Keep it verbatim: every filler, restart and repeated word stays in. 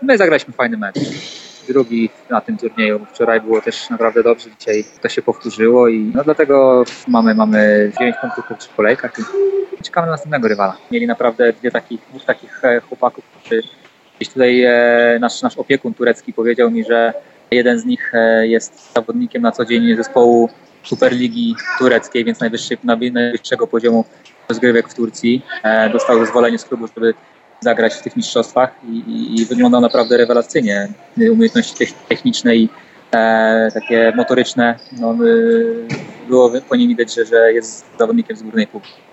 My zagraliśmy fajny mecz. Drugi na tym turnieju. Wczoraj było też naprawdę dobrze, dzisiaj to się powtórzyło i no dlatego mamy, mamy dziewięć punktów po trzech kolejkach i czekamy na następnego rywala. Mieli naprawdę dwie takich, dwóch takich chłopaków, którzy gdzieś tutaj e, nasz, nasz opiekun turecki powiedział mi, że jeden z nich e, jest zawodnikiem na co dzień zespołu Superligi tureckiej, więc najwyższej, najwyższego poziomu rozgrywek w Turcji. E, dostał zezwolenie z klubu, żeby zagrać w tych mistrzostwach i, i, i wyglądał naprawdę rewelacyjnie. Umiejętności techniczne i e, takie motoryczne, no, y, było po nim widać, że, że jest zawodnikiem z górnej półki.